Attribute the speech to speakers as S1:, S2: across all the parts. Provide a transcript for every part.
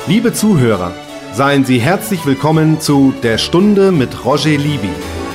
S1: Liebe Zuhörer, seien Sie herzlich willkommen zu Der Stunde mit Roger Libby.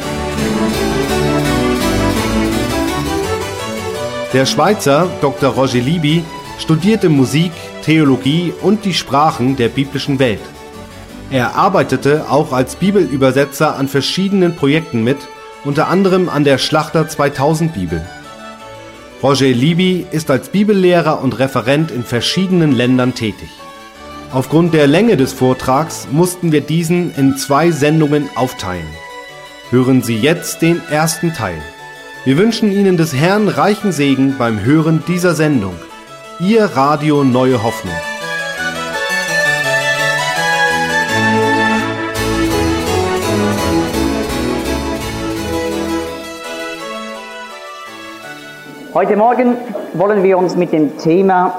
S1: Der Schweizer Dr. Roger Libby studierte Musik, Theologie und die Sprachen der biblischen Welt. Er arbeitete auch als Bibelübersetzer an verschiedenen Projekten mit, unter anderem an der Schlachter 2000 Bibel. Roger Libby ist als Bibellehrer und Referent in verschiedenen Ländern tätig. Aufgrund der Länge des Vortrags mussten wir diesen in 2 Sendungen aufteilen. Hören Sie jetzt den ersten Teil. Wir wünschen Ihnen des Herrn reichen Segen beim Hören dieser Sendung. Ihr Radio Neue Hoffnung.
S2: Heute Morgen wollen wir uns mit dem Thema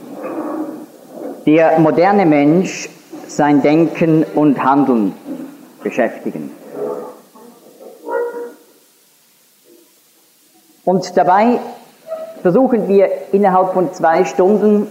S2: der moderne Mensch, sein Denken und Handeln beschäftigen. Und dabei versuchen wir innerhalb von 2 Stunden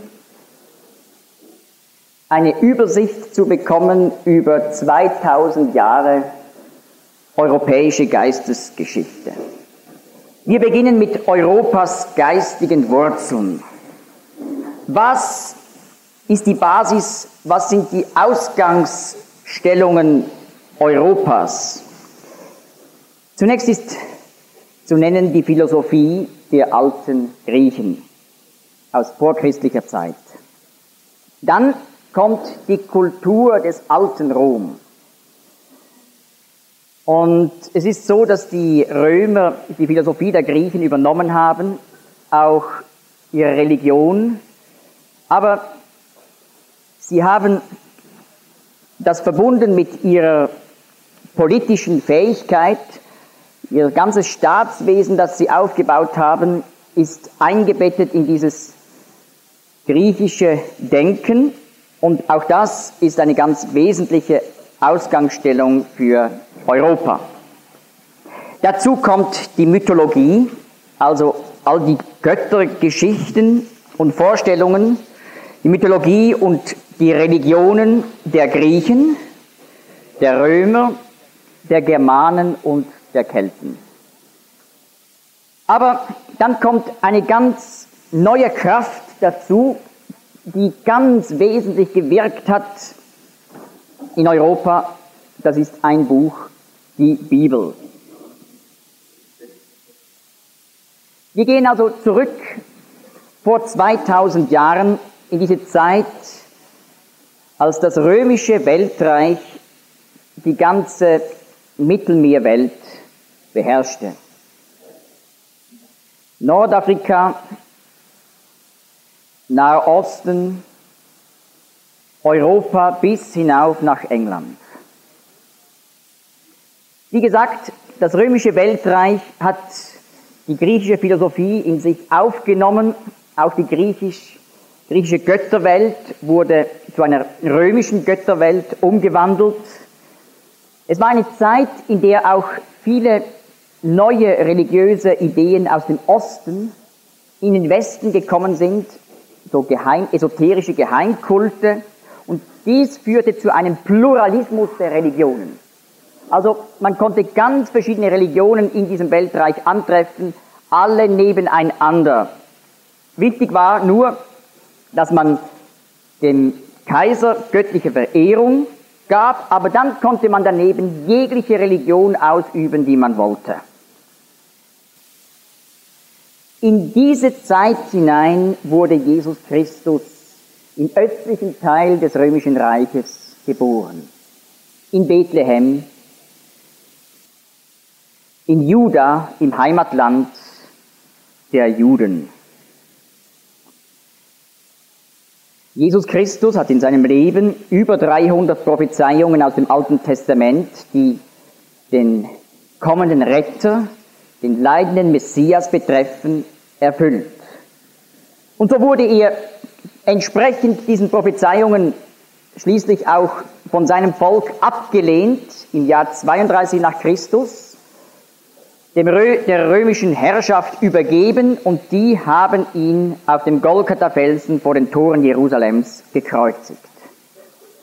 S2: eine Übersicht zu bekommen über 2000 Jahre europäische Geistesgeschichte. Wir beginnen mit Europas geistigen Wurzeln. Was ist die Basis, was sind die Ausgangsstellungen Europas? Zunächst ist zu nennen die Philosophie der alten Griechen aus vorchristlicher Zeit. Dann kommt die Kultur des alten Rom. Und es ist so, dass die Römer die Philosophie der Griechen übernommen haben, auch ihre Religion, aber sie haben das verbunden mit ihrer politischen Fähigkeit. Ihr ganzes Staatswesen, das sie aufgebaut haben, ist eingebettet in dieses griechische Denken. Und auch das ist eine ganz wesentliche Ausgangsstellung für Europa. Dazu kommt die Mythologie, also all die Göttergeschichten und Vorstellungen, die Mythologie und die Religionen der Griechen, der Römer, der Germanen und der Kelten. Aber dann kommt eine ganz neue Kraft dazu, die ganz wesentlich gewirkt hat in Europa. Das ist ein Buch, die Bibel. Wir gehen also zurück vor 2000 Jahren in diese Zeit, als das römische Weltreich die ganze Mittelmeerwelt beherrschte. Nordafrika, Nahe Osten, Europa bis hinauf nach England. Wie gesagt, das römische Weltreich hat die griechische Philosophie in sich aufgenommen. Auch die griechische Götterwelt wurde zu einer römischen Götterwelt umgewandelt. Es war eine Zeit, in der auch viele neue religiöse Ideen aus dem Osten in den Westen gekommen sind, so esoterische Geheimkulte. Und dies führte zu einem Pluralismus der Religionen. Also man konnte ganz verschiedene Religionen in diesem Weltreich antreffen, alle nebeneinander. Wichtig war nur, dass man dem Kaiser göttliche Verehrung gab, aber dann konnte man daneben jegliche Religion ausüben, die man wollte. In diese Zeit hinein wurde Jesus Christus im östlichen Teil des römischen Reiches geboren, in Bethlehem, in Juda, im Heimatland der Juden. Jesus Christus hat in seinem Leben über 300 Prophezeiungen aus dem Alten Testament, die den kommenden Retter, den leidenden Messias betreffen, erfüllt. Und so wurde er entsprechend diesen Prophezeiungen schließlich auch von seinem Volk abgelehnt im Jahr 32 nach Christus, der römischen Herrschaft übergeben, und die haben ihn auf dem Golgatha-Felsen vor den Toren Jerusalems gekreuzigt.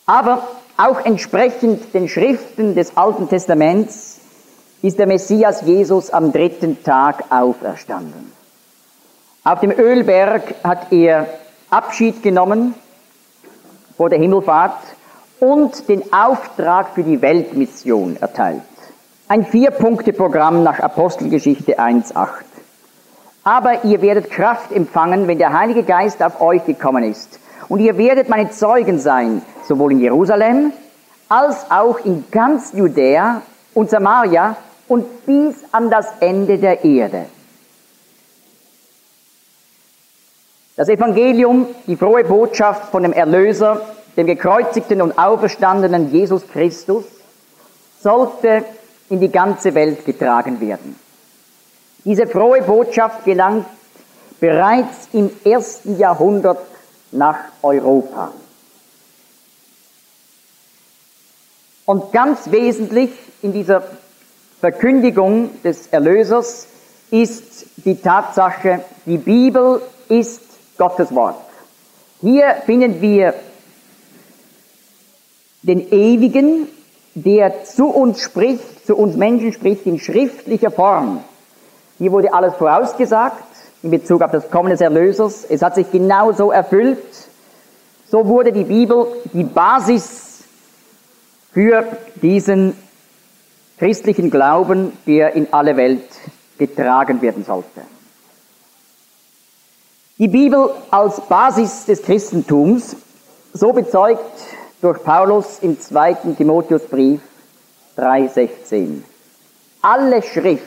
S2: Aber auch entsprechend den Schriften des Alten Testaments ist der Messias Jesus am 3. Tag auferstanden. Auf dem Ölberg hat er Abschied genommen vor der Himmelfahrt und den Auftrag für die Weltmission erteilt. Ein 4-Punkte-Programm nach Apostelgeschichte 1,8. Aber ihr werdet Kraft empfangen, wenn der Heilige Geist auf euch gekommen ist. Und ihr werdet meine Zeugen sein, sowohl in Jerusalem als auch in ganz Judäa und Samaria und bis an das Ende der Erde. Das Evangelium, die frohe Botschaft von dem Erlöser, dem gekreuzigten und auferstandenen Jesus Christus, sollte in die ganze Welt getragen werden. Diese frohe Botschaft gelangt bereits im 1. Jahrhundert nach Europa. Und ganz wesentlich in dieser Verkündigung des Erlösers ist die Tatsache, die Bibel ist Gottes Wort. Hier finden wir den Ewigen, der zu uns spricht, zu uns Menschen spricht in schriftlicher Form. Hier wurde alles vorausgesagt in Bezug auf das Kommen des Erlösers. Es hat sich genauso erfüllt. So wurde die Bibel die Basis für diesen christlichen Glauben, der in alle Welt getragen werden sollte. Die Bibel als Basis des Christentums, so bezeugt durch Paulus im 2. Timotheusbrief 3,16. Alle Schrift,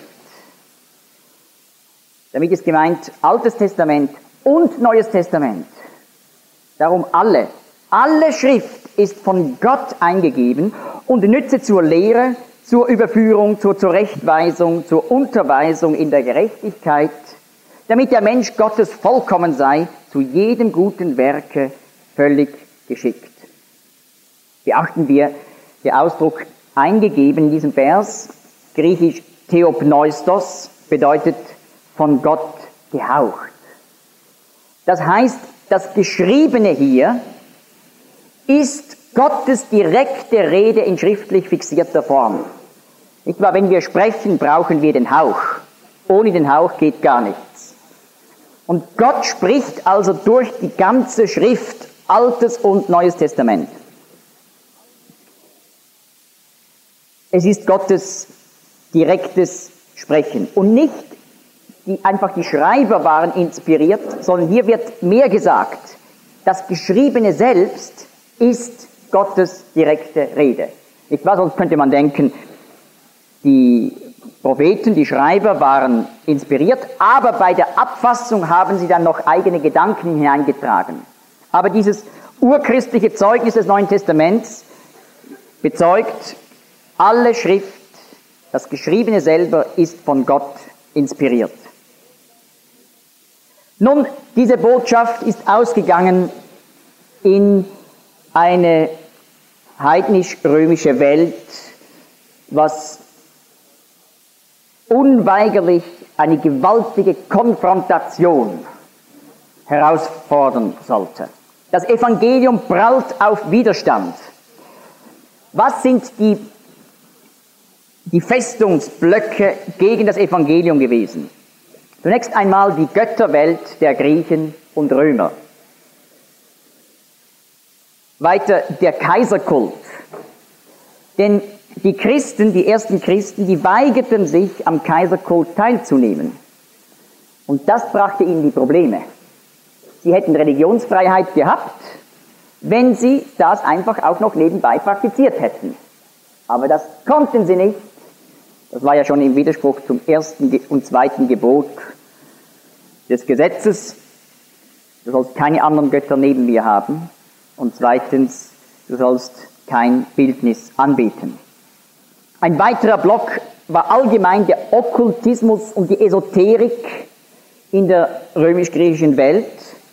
S2: damit ist gemeint Altes Testament und Neues Testament, darum alle Schrift ist von Gott eingegeben und nütze zur Lehre, zur Überführung, zur Zurechtweisung, zur Unterweisung in der Gerechtigkeit, damit der Mensch Gottes vollkommen sei, zu jedem guten Werke völlig geschickt. Beachten wir, der Ausdruck eingegeben in diesem Vers, griechisch Theopneustos, bedeutet von Gott gehaucht. Das heißt, das Geschriebene hier ist Gottes direkte Rede in schriftlich fixierter Form. Nicht wahr? Wenn wir sprechen, brauchen wir den Hauch. Ohne den Hauch geht gar nichts. Und Gott spricht also durch die ganze Schrift, Altes und Neues Testament. Es ist Gottes direktes Sprechen und nicht einfach die Schreiber waren inspiriert, sondern hier wird mehr gesagt. Das Geschriebene selbst ist Gottes direkte Rede. Nicht wahr? Sonst könnte man denken, die Propheten, die Schreiber waren inspiriert, aber bei der Abfassung haben sie dann noch eigene Gedanken hineingetragen. Aber dieses urchristliche Zeugnis des Neuen Testaments bezeugt, alle Schrift, das Geschriebene selber ist von Gott inspiriert. Nun, diese Botschaft ist ausgegangen in eine heidnisch-römische Welt, was unweigerlich eine gewaltige Konfrontation herausfordern sollte. Das Evangelium prallt auf Widerstand. Was sind die Festungsblöcke gegen das Evangelium gewesen? Zunächst einmal die Götterwelt der Griechen und Römer. Weiter der Kaiserkult. Denn die Christen, die ersten Christen, die weigerten sich, am Kaiserkult teilzunehmen. Und das brachte ihnen die Probleme. Sie hätten Religionsfreiheit gehabt, wenn sie das einfach auch noch nebenbei praktiziert hätten. Aber das konnten sie nicht. Das war ja schon im Widerspruch zum 1. und 2. Gebot des Gesetzes. Du sollst keine anderen Götter neben mir haben. Und zweitens, du sollst kein Bildnis anbeten. Ein weiterer Block war allgemein der Okkultismus und die Esoterik in der römisch-griechischen Welt.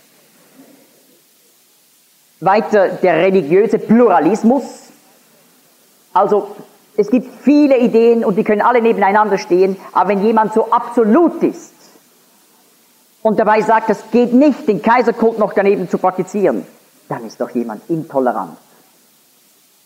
S2: Weiter der religiöse Pluralismus. Also es gibt viele Ideen und die können alle nebeneinander stehen, aber wenn jemand so absolut ist und dabei sagt, es geht nicht, den Kaiserkult noch daneben zu praktizieren, dann ist doch jemand intolerant.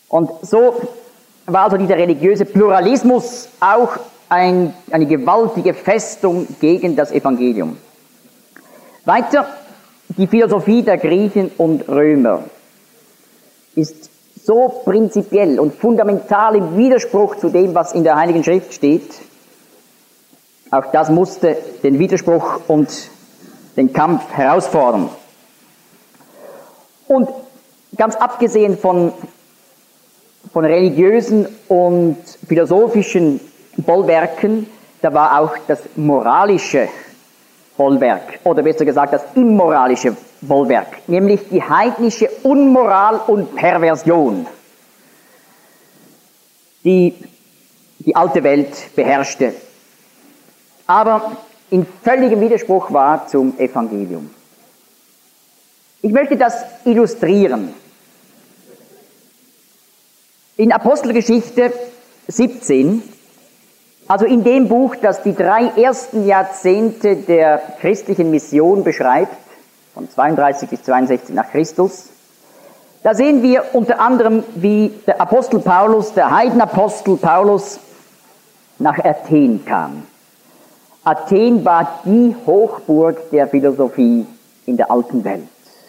S2: Und so war also dieser religiöse Pluralismus auch eine gewaltige Festung gegen das Evangelium. Weiter, die Philosophie der Griechen und Römer ist so prinzipiell und fundamental im Widerspruch zu dem, was in der Heiligen Schrift steht. Auch das musste den Widerspruch und den Kampf herausfordern. Und ganz abgesehen von religiösen und philosophischen Bollwerken, da war auch das moralische Bollwerk, oder besser gesagt das immoralische Bollwerk, nämlich die heidnische Unmoral und Perversion, die die alte Welt beherrschte, aber in völligem Widerspruch war zum Evangelium. Ich möchte das illustrieren. In Apostelgeschichte 17, also in dem Buch, das die 3 ersten Jahrzehnte der christlichen Mission beschreibt, von 32 bis 62 nach Christus, da sehen wir unter anderem, wie der Apostel Paulus, der Heidenapostel Paulus, nach Athen kam. Athen war die Hochburg der Philosophie in der alten Welt.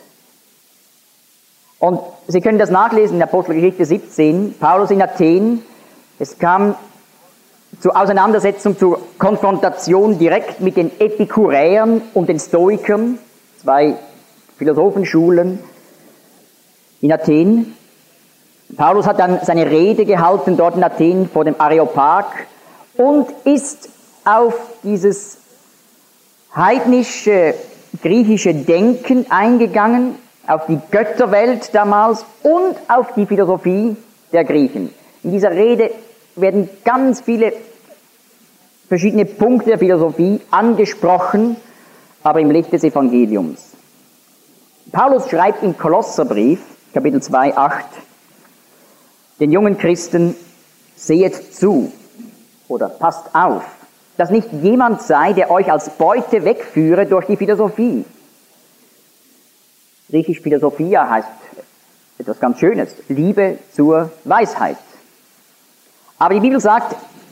S2: Und Sie können das nachlesen in Apostelgeschichte 17, Paulus in Athen. Es kam zur Auseinandersetzung, zur Konfrontation direkt mit den Epikuräern und den Stoikern, 2 Philosophenschulen in Athen. Paulus hat dann seine Rede gehalten dort in Athen vor dem Areopag und ist auf dieses heidnische, griechische Denken eingegangen, auf die Götterwelt damals und auf die Philosophie der Griechen. In dieser Rede werden ganz viele verschiedene Punkte der Philosophie angesprochen, aber im Licht des Evangeliums. Paulus schreibt im Kolosserbrief, Kapitel 2, 8, den jungen Christen: Sehet zu oder passt auf, dass nicht jemand sei, der euch als Beute wegführe durch die Philosophie. Griechisch Philosophia heißt etwas ganz Schönes, Liebe zur Weisheit. Aber die Bibel sagt,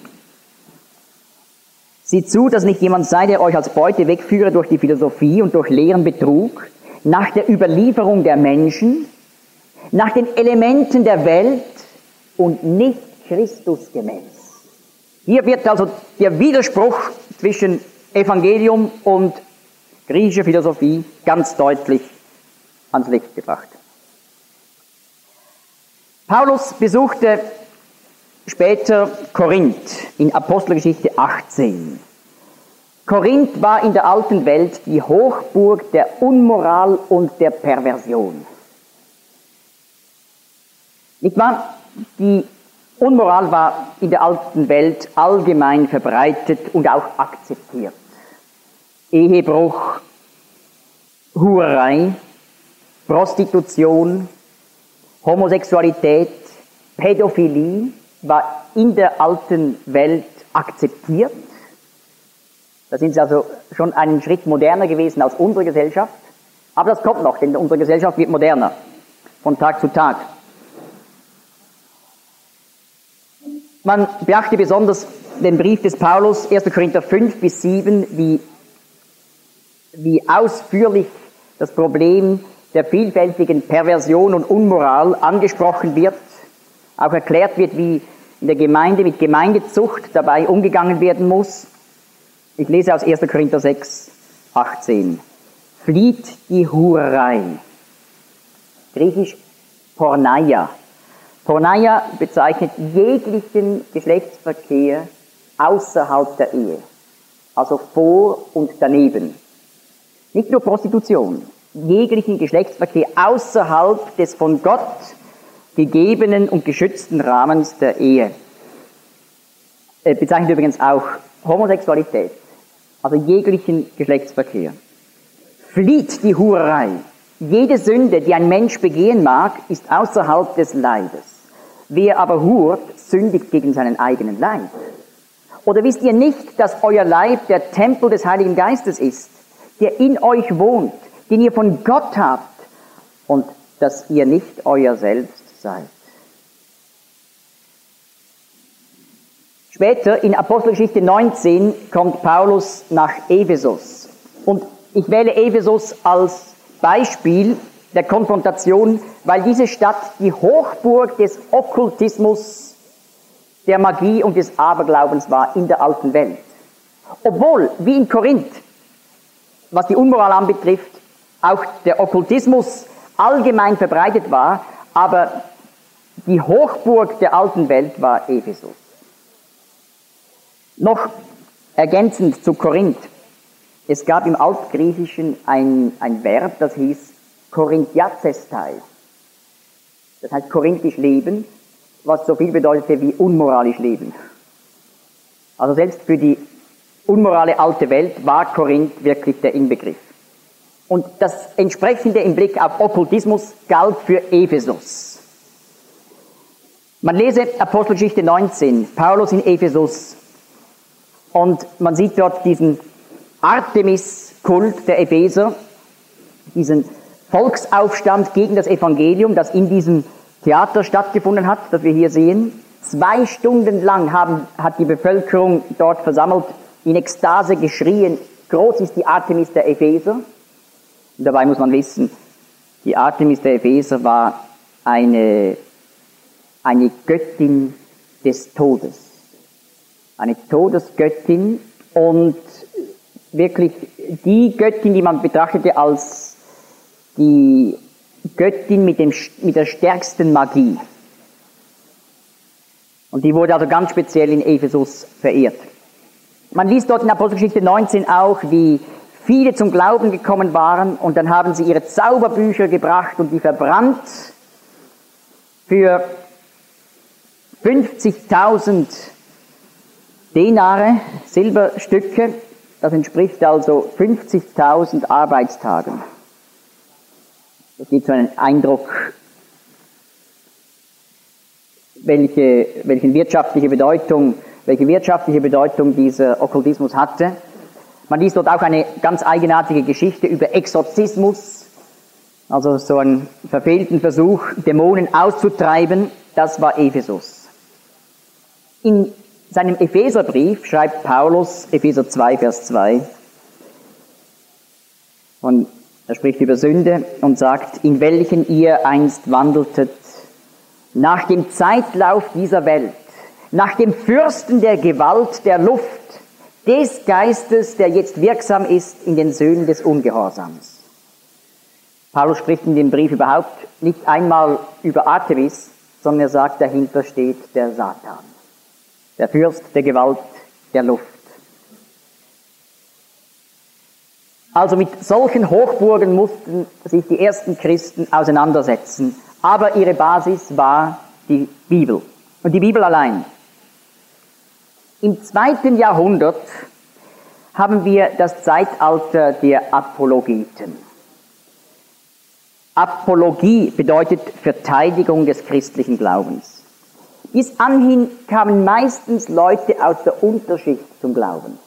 S2: seht zu, dass nicht jemand sei, der euch als Beute wegführe durch die Philosophie und durch leeren Betrug, nach der Überlieferung der Menschen, nach den Elementen der Welt und nicht Christus gemäß. Hier wird also der Widerspruch zwischen Evangelium und griechischer Philosophie ganz deutlich ans Licht gebracht. Paulus besuchte später Korinth in Apostelgeschichte 18. Korinth war in der alten Welt die Hochburg der Unmoral und der Perversion. Nicht wahr? Die Unmoral war in der alten Welt allgemein verbreitet und auch akzeptiert. Ehebruch, Hurerei, Prostitution, Homosexualität, Pädophilie war in der alten Welt akzeptiert. Da sind sie also schon einen Schritt moderner gewesen als unsere Gesellschaft. Aber das kommt noch, denn unsere Gesellschaft wird moderner, von Tag zu Tag. Man beachte besonders den Brief des Paulus, 1. Korinther 5 bis 7, wie ausführlich das Problem der vielfältigen Perversion und Unmoral angesprochen wird, auch erklärt wird, wie in der Gemeinde mit Gemeindezucht dabei umgegangen werden muss. Ich lese aus 1. Korinther 6, 18. Flieht die Hurerei. Griechisch Porneia. Porneia bezeichnet jeglichen Geschlechtsverkehr außerhalb der Ehe, also vor und daneben. Nicht nur Prostitution, jeglichen Geschlechtsverkehr außerhalb des von Gott gegebenen und geschützten Rahmens der Ehe. Bezeichnet übrigens auch Homosexualität, also jeglichen Geschlechtsverkehr. Flieht die Hurerei. Jede Sünde, die ein Mensch begehen mag, ist außerhalb des Leibes. Wer aber hurt, sündigt gegen seinen eigenen Leib. Oder wisst ihr nicht, dass euer Leib der Tempel des Heiligen Geistes ist, der in euch wohnt, den ihr von Gott habt und dass ihr nicht euer selbst seid? Später, in Apostelgeschichte 19, kommt Paulus nach Ephesus. Und ich wähle Ephesus als Beispiel der Konfrontation, weil diese Stadt die Hochburg des Okkultismus, der Magie und des Aberglaubens war in der alten Welt. Obwohl, wie in Korinth, was die Unmoral anbetrifft, auch der Okkultismus allgemein verbreitet war, aber die Hochburg der alten Welt war Ephesus. Noch ergänzend zu Korinth. Es gab im Altgriechischen ein Verb, das hieß Korinthiazestai. Das heißt korinthisch leben, was so viel bedeutete wie unmoralisch leben. Also selbst für die unmorale alte Welt war Korinth wirklich der Inbegriff. Und das entsprechende im Blick auf Okkultismus galt für Ephesus. Man lese Apostelgeschichte 19, Paulus in Ephesus, und man sieht dort diesen Artemis-Kult der Epheser, diesen Volksaufstand gegen das Evangelium, das in diesem Theater stattgefunden hat, das wir hier sehen. 2 Stunden lang hat die Bevölkerung dort versammelt, in Ekstase geschrien, groß ist die Artemis der Epheser. Und dabei muss man wissen, die Artemis der Epheser war eine Göttin des Todes. Eine Todesgöttin und wirklich die Göttin, die man betrachtete als die Göttin mit der stärksten Magie. Und die wurde also ganz speziell in Ephesus verehrt. Man liest dort in Apostelgeschichte 19 auch, wie viele zum Glauben gekommen waren und dann haben sie ihre Zauberbücher gebracht und die verbrannt für 50.000 Denare, Silberstücke, das entspricht also 50.000 Arbeitstagen. Das gibt so einen Eindruck, welche wirtschaftliche Bedeutung dieser Okkultismus hatte. Man liest dort auch eine ganz eigenartige Geschichte über Exorzismus, also so einen verfehlten Versuch, Dämonen auszutreiben. Das war Ephesus. In seinem Epheserbrief schreibt Paulus, Epheser 2, Vers 2, und er spricht über Sünde und sagt, in welchen ihr einst wandeltet, nach dem Zeitlauf dieser Welt, nach dem Fürsten der Gewalt der Luft, des Geistes, der jetzt wirksam ist in den Söhnen des Ungehorsams. Paulus spricht in dem Brief überhaupt nicht einmal über Artemis, sondern er sagt, dahinter steht der Satan, der Fürst der Gewalt der Luft. Also mit solchen Hochburgen mussten sich die ersten Christen auseinandersetzen. Aber ihre Basis war die Bibel. Und die Bibel allein. Im 2. Jahrhundert haben wir das Zeitalter der Apologeten. Apologie bedeutet Verteidigung des christlichen Glaubens. Bis anhin kamen meistens Leute aus der Unterschicht zum Glauben.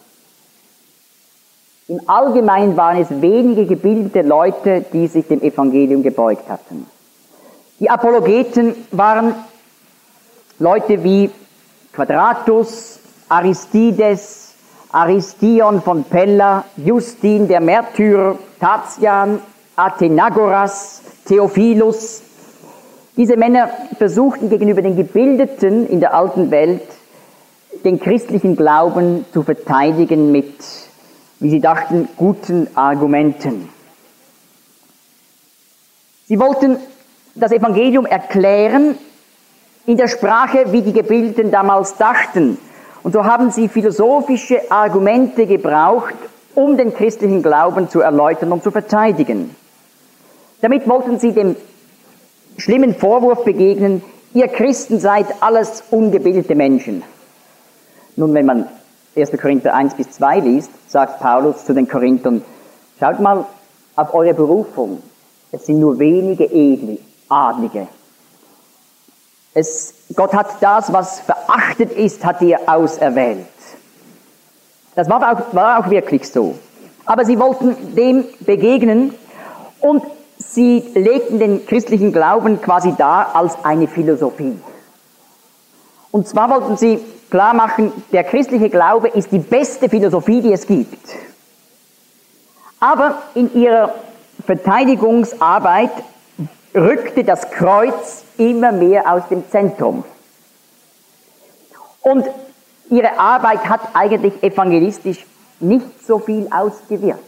S2: Im Allgemeinen waren es wenige gebildete Leute, die sich dem Evangelium gebeugt hatten. Die Apologeten waren Leute wie Quadratus, Aristides, Aristion von Pella, Justin der Märtyrer, Tatian, Athenagoras, Theophilus. Diese Männer versuchten gegenüber den Gebildeten in der alten Welt den christlichen Glauben zu verteidigen mit, wie sie dachten, guten Argumenten. Sie wollten das Evangelium erklären in der Sprache, wie die Gebildeten damals dachten. Und so haben sie philosophische Argumente gebraucht, um den christlichen Glauben zu erläutern und zu verteidigen. Damit wollten sie dem schlimmen Vorwurf begegnen, ihr Christen seid alles ungebildete Menschen. Nun, wenn man 1. Korinther 1 bis 2 liest, sagt Paulus zu den Korinthern, schaut mal auf eure Berufung. Es sind nur wenige Adlige. Gott hat das, was verachtet ist, hat er auserwählt. Das war auch wirklich so. Aber sie wollten dem begegnen und sie legten den christlichen Glauben quasi dar als eine Philosophie. Und zwar wollten sie klar machen, der christliche Glaube ist die beste Philosophie, die es gibt. Aber in ihrer Verteidigungsarbeit rückte das Kreuz immer mehr aus dem Zentrum. Und ihre Arbeit hat eigentlich evangelistisch nicht so viel ausgewirkt.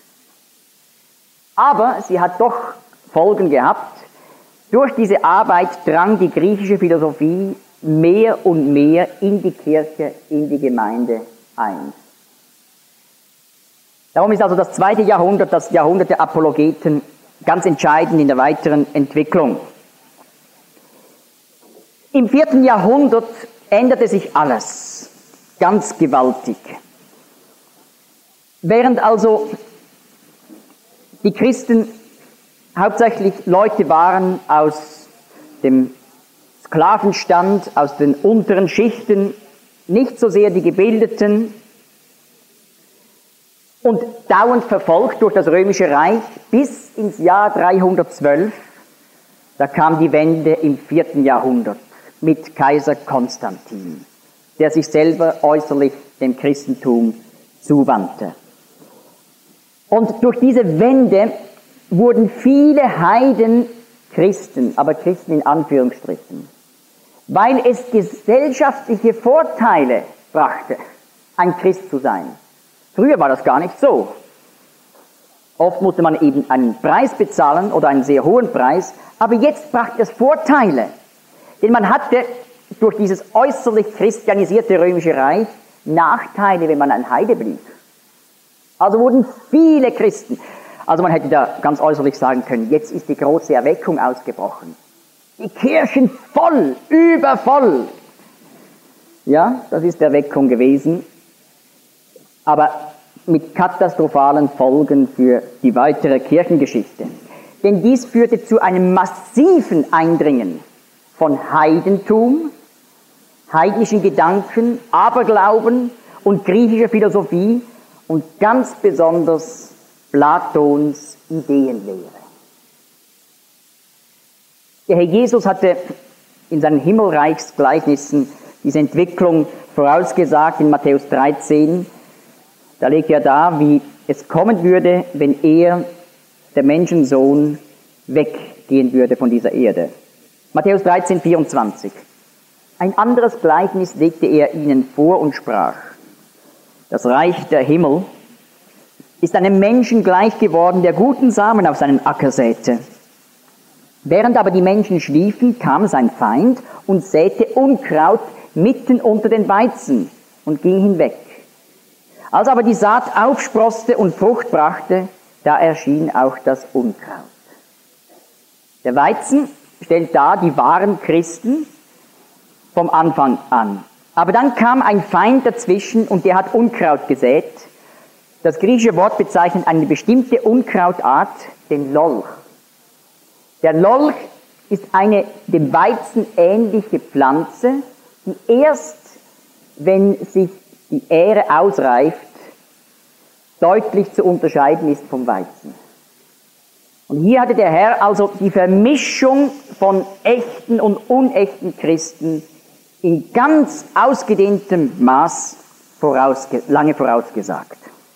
S2: Aber sie hat doch Folgen gehabt. Durch diese Arbeit drang die griechische Philosophie mehr und mehr in die Kirche, in die Gemeinde ein. Darum ist also das 2. Jahrhundert, das Jahrhundert der Apologeten, ganz entscheidend in der weiteren Entwicklung. Im 4. Jahrhundert änderte sich alles ganz gewaltig. Während also die Christen hauptsächlich Leute waren aus dem Sklavenstand, aus den unteren Schichten, nicht so sehr die Gebildeten und dauernd verfolgt durch das Römische Reich bis ins Jahr 312. Da kam die Wende im 4. Jahrhundert mit Kaiser Konstantin, der sich selber äußerlich dem Christentum zuwandte. Und durch diese Wende wurden viele Heiden Christen, aber Christen in Anführungsstrichen, weil es gesellschaftliche Vorteile brachte, ein Christ zu sein. Früher war das gar nicht so. Oft musste man eben einen Preis bezahlen oder einen sehr hohen Preis, aber jetzt brachte es Vorteile. Denn man hatte durch dieses äußerlich christianisierte Römische Reich Nachteile, wenn man ein Heide blieb. Also wurden viele Christen, also man hätte da ganz äußerlich sagen können, jetzt ist die große Erweckung ausgebrochen. Die Kirchen voll, übervoll. Ja, das ist Erweckung gewesen, aber mit katastrophalen Folgen für die weitere Kirchengeschichte. Denn dies führte zu einem massiven Eindringen von Heidentum, heidnischen Gedanken, Aberglauben und griechischer Philosophie und ganz besonders Platons Ideenlehre. Der Herr Jesus hatte in seinen Himmelreichsgleichnissen diese Entwicklung vorausgesagt in Matthäus 13. Da legt er dar, wie es kommen würde, wenn er, der Menschensohn, weggehen würde von dieser Erde. Matthäus 13, 24. Ein anderes Gleichnis legte er ihnen vor und sprach: Das Reich der Himmel ist einem Menschen gleich geworden, der guten Samen auf seinen Acker säte. Während aber die Menschen schliefen, kam sein Feind und säte Unkraut mitten unter den Weizen und ging hinweg. Als aber die Saat aufsproßte und Frucht brachte, da erschien auch das Unkraut. Der Weizen stellt dar die wahren Christen vom Anfang an. Aber dann kam ein Feind dazwischen und der hat Unkraut gesät. Das griechische Wort bezeichnet eine bestimmte Unkrautart, den Lolch. Der Lolch ist eine dem Weizen ähnliche Pflanze, die erst, wenn sich die Ähre ausreift, deutlich zu unterscheiden ist vom Weizen. Und hier hatte der Herr also die Vermischung von echten und unechten Christen in ganz ausgedehntem Maß lange vorausgesagt.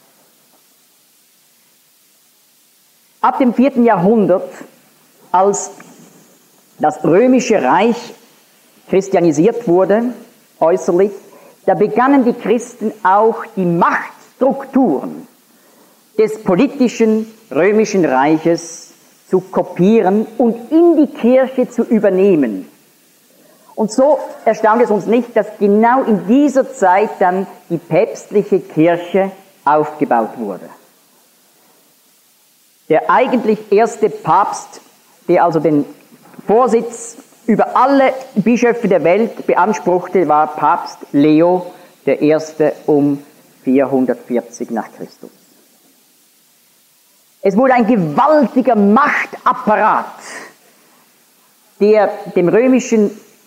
S2: Ab dem 4. Jahrhundert, als das Römische Reich christianisiert wurde, äußerlich, da begannen die Christen auch die Machtstrukturen des politischen Römischen Reiches zu kopieren und in die Kirche zu übernehmen. Und so erstaunt es uns nicht, dass genau in dieser Zeit dann die päpstliche Kirche aufgebaut wurde. Der eigentlich erste Papst, der also den Vorsitz über alle Bischöfe der Welt beanspruchte, war Papst Leo I. um 440 nach Christus. Es wurde ein gewaltiger Machtapparat, der dem römischen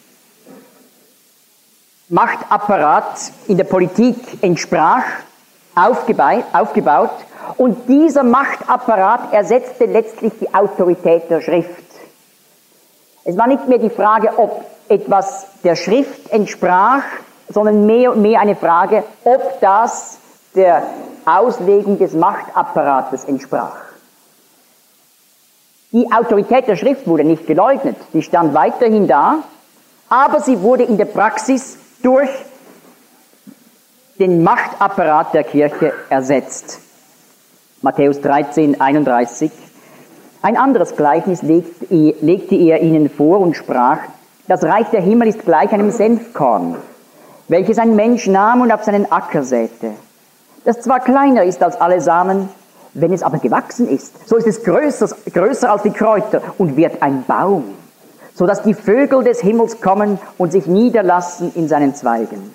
S2: Machtapparat in der Politik entsprach, aufgebaut, und dieser Machtapparat ersetzte letztlich die Autorität der Schrift. Es war nicht mehr die Frage, ob etwas der Schrift entsprach sondern mehr und mehr eine Frage, ob das der Auslegung des Machtapparates entsprach. Die Autorität der Schrift wurde nicht geleugnet, die stand weiterhin da, aber sie wurde in der Praxis durch den Machtapparat der Kirche ersetzt. Matthäus 13, 31. Ein anderes Gleichnis legte er ihnen vor und sprach, das Reich der Himmel ist gleich einem Senfkorn, welches ein Mensch nahm und auf seinen Acker säte. Das zwar kleiner ist als alle Samen, wenn es aber gewachsen ist, so ist es größer als die Kräuter und wird ein Baum, so dass die Vögel des Himmels kommen und sich niederlassen in seinen Zweigen.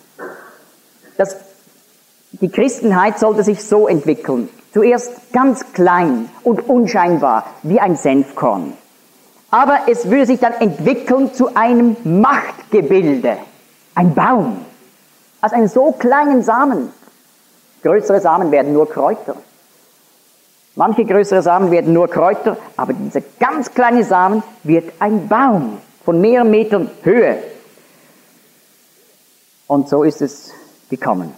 S2: Die Christenheit sollte sich so entwickeln. Zuerst ganz klein und unscheinbar, wie ein Senfkorn. Aber es würde sich dann entwickeln zu einem Machtgebilde, ein Baum, aus einem so kleinen Samen. Größere Samen werden nur Kräuter. Manche größere Samen werden nur Kräuter, aber dieser ganz kleine Samen wird ein Baum von mehreren Metern Höhe. Und so ist es gekommen.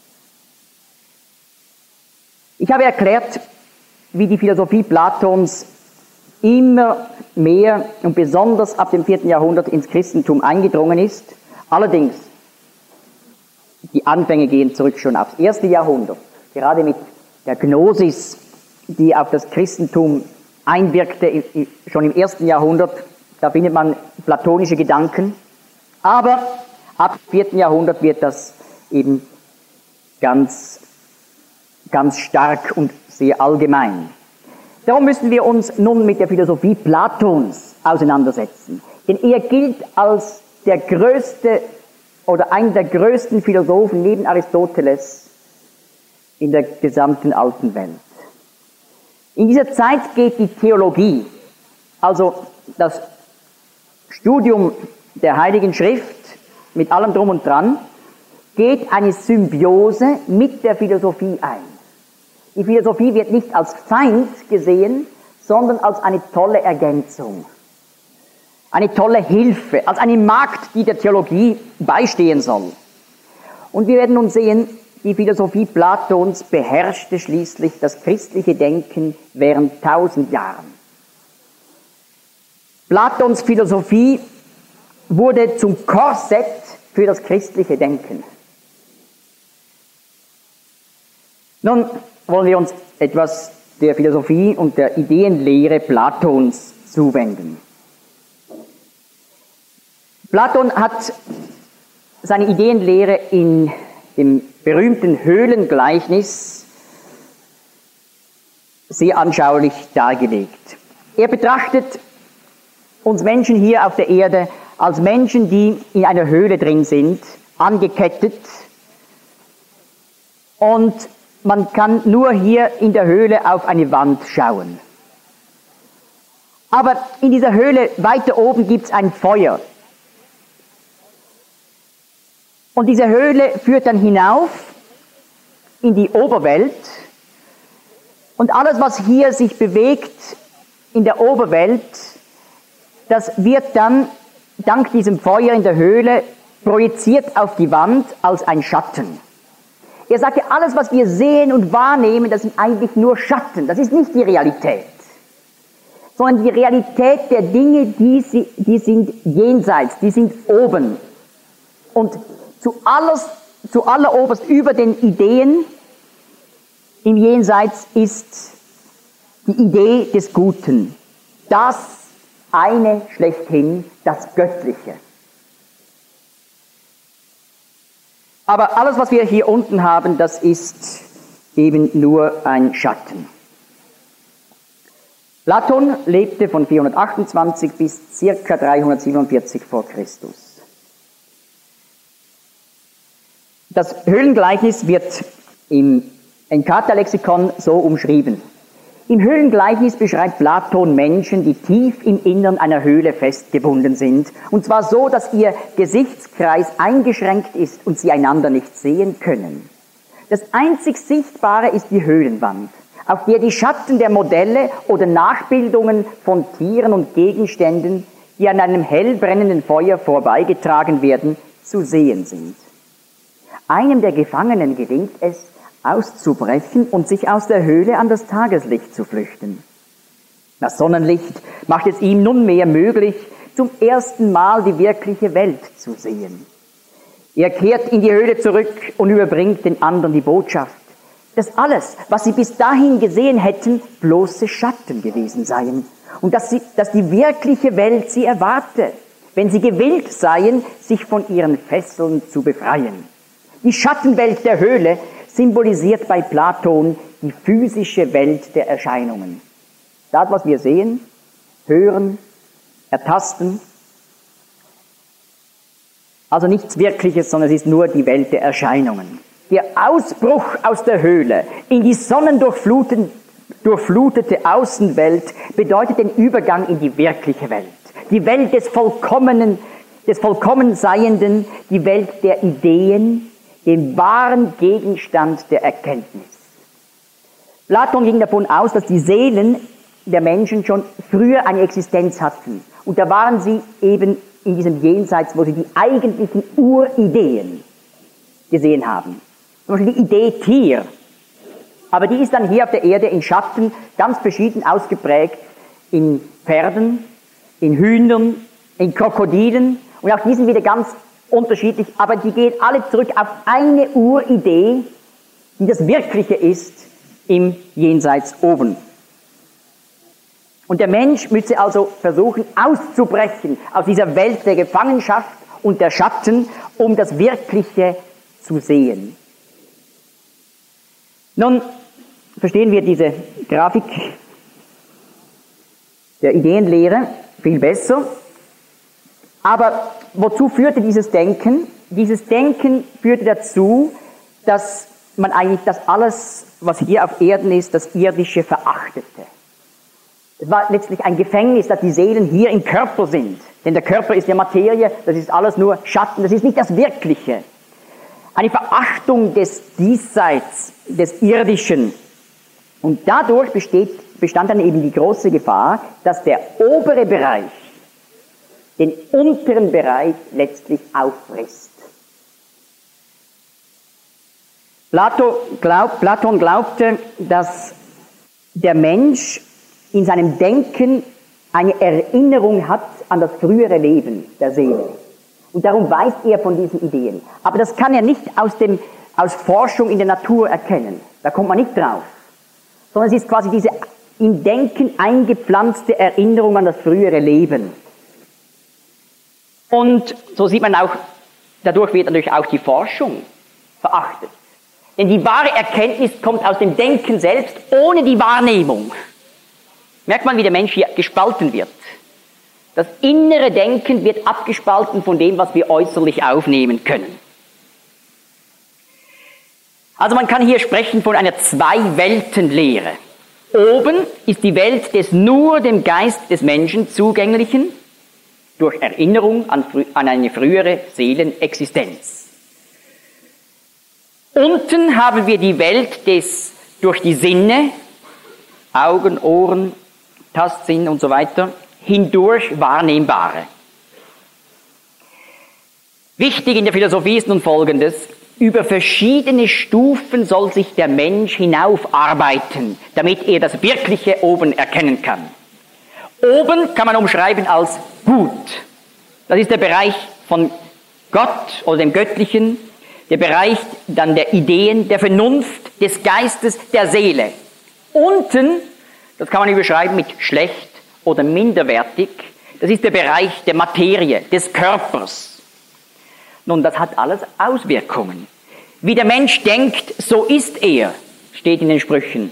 S2: Ich habe erklärt, wie die Philosophie Platons immer mehr und besonders ab dem 4. Jahrhundert ins Christentum eingedrungen ist. Allerdings, die Anfänge gehen zurück schon aufs 1. Jahrhundert. Gerade mit der Gnosis, die auf das Christentum einwirkte, schon im 1. Jahrhundert, da findet man platonische Gedanken. Aber ab dem 4. Jahrhundert wird das eben ganz stark und sehr allgemein. Darum müssen wir uns nun mit der Philosophie Platons auseinandersetzen. Denn er gilt als der größte oder einer der größten Philosophen neben Aristoteles in der gesamten alten Welt. In dieser Zeit geht die Theologie, also das Studium der Heiligen Schrift mit allem Drum und Dran, geht eine Symbiose mit der Philosophie ein. Die Philosophie wird nicht als Feind gesehen, sondern als eine tolle Ergänzung, eine tolle Hilfe, als eine Magd, die der Theologie beistehen soll. Und wir werden nun sehen, die Philosophie Platons beherrschte schließlich das christliche Denken während 1000 Jahren. Platons Philosophie wurde zum Korsett für das christliche Denken. Nun wollen wir uns etwas der Philosophie und der Ideenlehre Platons zuwenden. Platon hat seine Ideenlehre in dem berühmten Höhlengleichnis sehr anschaulich dargelegt. Er betrachtet uns Menschen hier auf der Erde als Menschen, die in einer Höhle drin sind, angekettet, und man kann nur hier in der Höhle auf eine Wand schauen. Aber in dieser Höhle weiter oben gibt es ein Feuer. Und diese Höhle führt dann hinauf in die Oberwelt. Und alles, was hier sich bewegt in der Oberwelt, das wird dann dank diesem Feuer in der Höhle projiziert auf die Wand als ein Schatten. Er sagte, alles, was wir sehen und wahrnehmen, das sind eigentlich nur Schatten. Das ist nicht die Realität. Sondern die Realität der Dinge, die sind jenseits, die sind oben. Und zu alleroberst über den Ideen im Jenseits ist die Idee des Guten. Das eine schlechthin, das Göttliche. Aber alles, was wir hier unten haben, das ist eben nur ein Schatten. Platon lebte von 428 bis ca. 347 vor Christus. Das Höhlengleichnis wird im Encarta-Lexikon so umschrieben. Im Höhlengleichnis beschreibt Platon Menschen, die tief im Innern einer Höhle festgebunden sind. Und zwar so, dass ihr Gesichtskreis eingeschränkt ist und sie einander nicht sehen können. Das einzig Sichtbare ist die Höhlenwand, auf der die Schatten der Modelle oder Nachbildungen von Tieren und Gegenständen, die an einem hell brennenden Feuer vorbeigetragen werden, zu sehen sind. Einem der Gefangenen gelingt es, auszubrechen und sich aus der Höhle an das Tageslicht zu flüchten. Das Sonnenlicht macht es ihm nunmehr möglich, zum ersten Mal die wirkliche Welt zu sehen. Er kehrt in die Höhle zurück und überbringt den anderen die Botschaft, dass alles, was sie bis dahin gesehen hätten, bloße Schatten gewesen seien und dass die wirkliche Welt sie erwarte, wenn sie gewillt seien, sich von ihren Fesseln zu befreien. Die Schattenwelt der Höhle symbolisiert bei Platon die physische Welt der Erscheinungen. Das, was wir sehen, hören, ertasten, also nichts Wirkliches, sondern es ist nur die Welt der Erscheinungen. Der Ausbruch aus der Höhle in die sonnendurchflutete Außenwelt bedeutet den Übergang in die wirkliche Welt. Die Welt des vollkommen Seienden, die Welt der Ideen, den wahren Gegenstand der Erkenntnis. Platon ging davon aus, dass die Seelen der Menschen schon früher eine Existenz hatten. Und da waren sie eben in diesem Jenseits, wo sie die eigentlichen Urideen gesehen haben. Zum Beispiel die Idee Tier. Aber die ist dann hier auf der Erde in Schatten ganz verschieden ausgeprägt. In Pferden, in Hühnern, in Krokodilen. Und auch die sind wieder ganz unterschiedlich, aber die gehen alle zurück auf eine Uridee, die das Wirkliche ist im Jenseits oben. Und der Mensch müsse also versuchen, auszubrechen aus dieser Welt der Gefangenschaft und der Schatten, um das Wirkliche zu sehen. Nun verstehen wir diese Grafik der Ideenlehre viel besser. Aber wozu führte dieses Denken? Dieses Denken führte dazu, dass man eigentlich das alles, was hier auf Erden ist, das Irdische verachtete. Es war letztlich ein Gefängnis, dass die Seelen hier im Körper sind. Denn der Körper ist ja Materie, das ist alles nur Schatten, das ist nicht das Wirkliche. Eine Verachtung des Diesseits, des Irdischen. Und dadurch bestand dann eben die große Gefahr, dass der obere Bereich den unteren Bereich letztlich auffrisst. Platon glaubte, dass der Mensch in seinem Denken eine Erinnerung hat an das frühere Leben der Seele. Und darum weiß er von diesen Ideen. Aber das kann er nicht aus Forschung in der Natur erkennen. Da kommt man nicht drauf. Sondern es ist quasi diese im Denken eingepflanzte Erinnerung an das frühere Leben. Und so sieht man auch, dadurch wird natürlich auch die Forschung verachtet. Denn die wahre Erkenntnis kommt aus dem Denken selbst, ohne die Wahrnehmung. Merkt man, wie der Mensch hier gespalten wird. Das innere Denken wird abgespalten von dem, was wir äußerlich aufnehmen können. Also man kann hier sprechen von einer Zwei-Welten-Lehre. Oben ist die Welt des nur dem Geist des Menschen zugänglichen, durch Erinnerung an eine frühere Seelenexistenz. Unten haben wir die Welt des durch die Sinne, Augen, Ohren, Tastsinn und so weiter, hindurch Wahrnehmbare. Wichtig in der Philosophie ist nun Folgendes: Über verschiedene Stufen soll sich der Mensch hinaufarbeiten, damit er das Wirkliche oben erkennen kann. Oben kann man umschreiben als gut. Das ist der Bereich von Gott oder dem Göttlichen, der Bereich dann der Ideen, der Vernunft, des Geistes, der Seele. Unten, das kann man überschreiben mit schlecht oder minderwertig, das ist der Bereich der Materie, des Körpers. Nun, das hat alles Auswirkungen. Wie der Mensch denkt, so ist er, steht in den Sprüchen.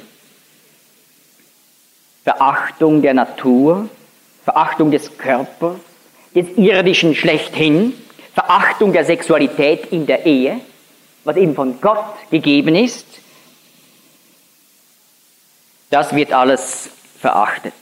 S2: Verachtung der Natur, Verachtung des Körpers, des Irdischen schlechthin, Verachtung der Sexualität in der Ehe, was eben von Gott gegeben ist, das wird alles verachtet.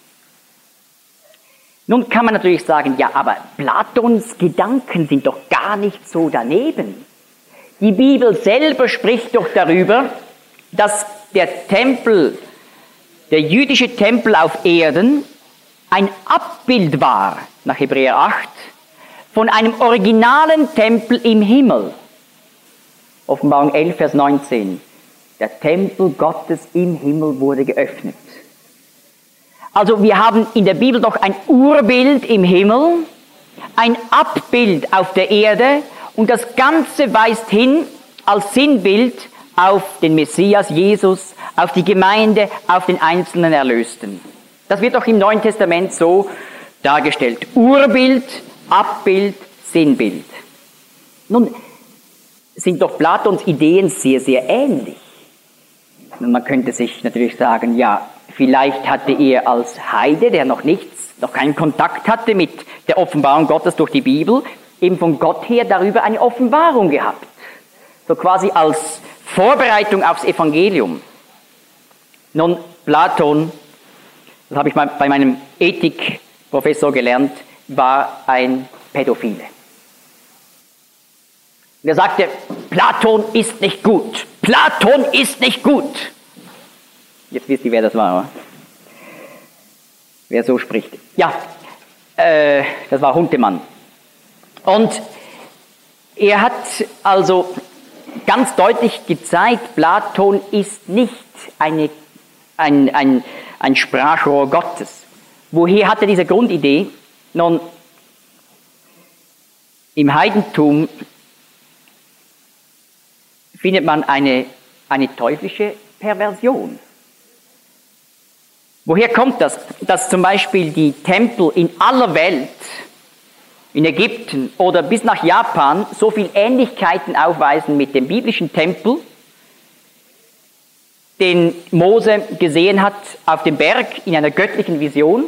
S2: Nun kann man natürlich sagen, ja, aber Platons Gedanken sind doch gar nicht so daneben. Die Bibel selber spricht doch darüber, dass der Tempel, der jüdische Tempel auf Erden, ein Abbild war, nach Hebräer 8, von einem originalen Tempel im Himmel. Offenbarung 11, Vers 19. Der Tempel Gottes im Himmel wurde geöffnet. Also wir haben in der Bibel doch ein Urbild im Himmel, ein Abbild auf der Erde und das Ganze weist hin als Sinnbild auf den Messias Jesus, auf die Gemeinde, auf den einzelnen Erlösten. Das wird doch im Neuen Testament so dargestellt. Urbild, Abbild, Sinnbild. Nun sind doch Platons Ideen sehr, sehr ähnlich. Und man könnte sich natürlich sagen, ja, vielleicht hatte er als Heide, der noch keinen Kontakt hatte mit der Offenbarung Gottes durch die Bibel, eben von Gott her darüber eine Offenbarung gehabt. So quasi als Vorbereitung aufs Evangelium. Nun, Platon, das habe ich mal bei meinem Ethikprofessor gelernt, war ein Pädophile. Und er sagte, Platon ist nicht gut. Platon ist nicht gut. Jetzt wisst ihr, wer das war, oder? Wer so spricht. Ja, das war Huntemann. Und er hat also ganz deutlich gezeigt, Platon ist nicht ein Sprachrohr Gottes. Woher hat er diese Grundidee? Nun, im Heidentum findet man eine teuflische Perversion. Woher kommt das? Dass zum Beispiel die Tempel in aller Welt, in Ägypten oder bis nach Japan, so viel Ähnlichkeiten aufweisen mit dem biblischen Tempel, den Mose gesehen hat auf dem Berg in einer göttlichen Vision.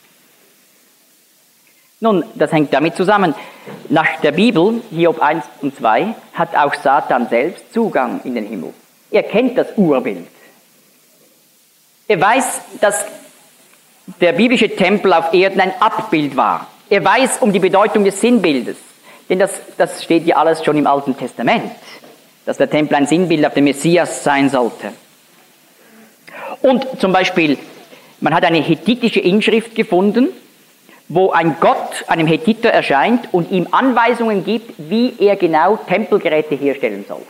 S2: Nun, das hängt damit zusammen. Nach der Bibel, Hiob 1 und 2, hat auch Satan selbst Zugang in den Himmel. Er kennt das Urbild. Er weiß, dass der biblische Tempel auf Erden ein Abbild war. Er weiß um die Bedeutung des Sinnbildes. Denn das steht ja alles schon im Alten Testament, dass der Tempel ein Sinnbild auf den Messias sein sollte. Und zum Beispiel, man hat eine hethitische Inschrift gefunden, wo ein Gott einem Hethiter erscheint und ihm Anweisungen gibt, wie er genau Tempelgeräte herstellen soll.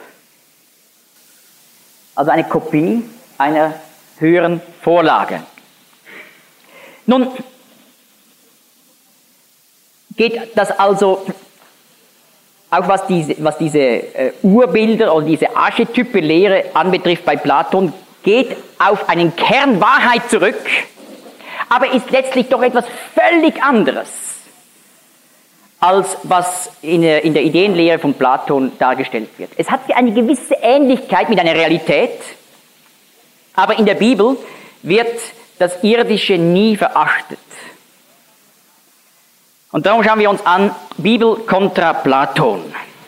S2: Also eine Kopie einer höheren Vorlage. Nun geht das also, auch was diese Urbilder oder diese Archetype-Lehre anbetrifft bei Platon, geht auf einen Kern Wahrheit zurück, aber ist letztlich doch etwas völlig anderes, als was in der Ideenlehre von Platon dargestellt wird. Es hat ja eine gewisse Ähnlichkeit mit einer Realität, aber in der Bibel wird das Irdische nie verachtet. Und darum schauen wir uns an, Bibel kontra Platon.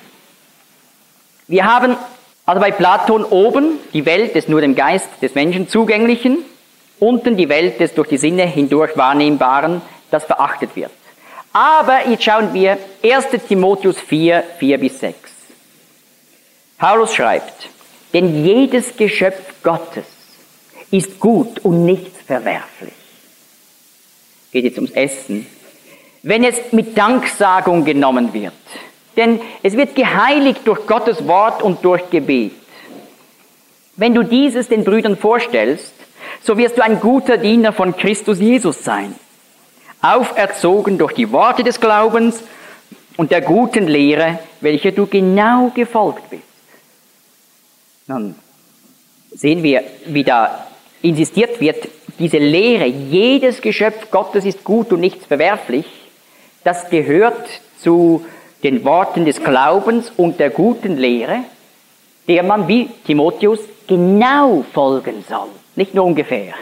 S2: Wir haben also bei Platon oben die Welt des nur dem Geist des Menschen Zugänglichen, unten die Welt des durch die Sinne hindurch Wahrnehmbaren, das verachtet wird. Aber jetzt schauen wir 1. Timotheus 4, 4-6. Paulus schreibt, denn jedes Geschöpf Gottes ist gut und nichts verwerflich. Geht jetzt ums Essen. Wenn es mit Danksagung genommen wird. Denn es wird geheiligt durch Gottes Wort und durch Gebet. Wenn du dieses den Brüdern vorstellst, so wirst du ein guter Diener von Christus Jesus sein, auferzogen durch die Worte des Glaubens und der guten Lehre, welcher du genau gefolgt bist. Nun sehen wir, wie da insistiert wird, diese Lehre, jedes Geschöpf Gottes ist gut und nichts verwerflich, das gehört zu den Worten des Glaubens und der guten Lehre, der man wie Timotheus genau folgen soll, nicht nur ungefähr.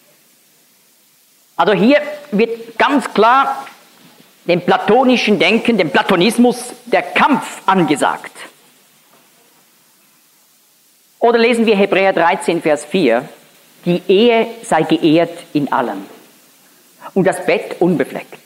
S2: Also hier wird ganz klar dem platonischen Denken, dem Platonismus, der Kampf angesagt. Oder lesen wir Hebräer 13, Vers 4, die Ehe sei geehrt in allem und das Bett unbefleckt.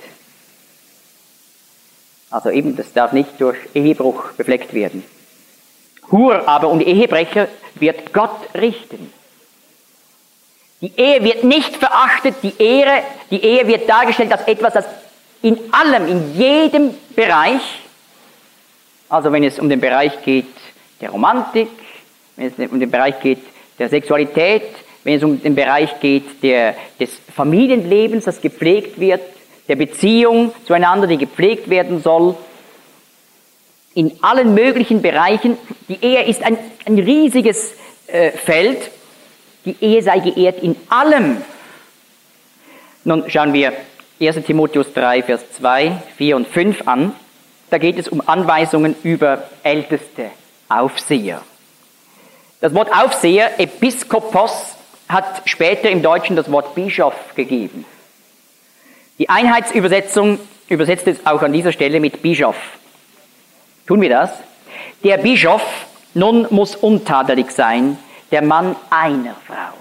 S2: Also eben, das darf nicht durch Ehebruch befleckt werden. Hur aber und Ehebrecher wird Gott richten. Die Ehe wird nicht verachtet, die Ehe wird dargestellt als etwas, das in allem, in jedem Bereich, also wenn es um den Bereich geht der Romantik, wenn es um den Bereich geht der Sexualität, wenn es um den Bereich geht des Familienlebens, das gepflegt wird, der Beziehung zueinander, die gepflegt werden soll, in allen möglichen Bereichen. Die Ehe ist ein riesiges Feld. Die Ehe sei geehrt in allem. Nun schauen wir 1. Timotheus 3, Vers 2, 4 und 5 an. Da geht es um Anweisungen über älteste Aufseher. Das Wort Aufseher, Episkopos, hat später im Deutschen das Wort Bischof gegeben. Die Einheitsübersetzung übersetzt es auch an dieser Stelle mit Bischof. Tun wir das? Der Bischof nun muss untadelig sein, der Mann einer Frau,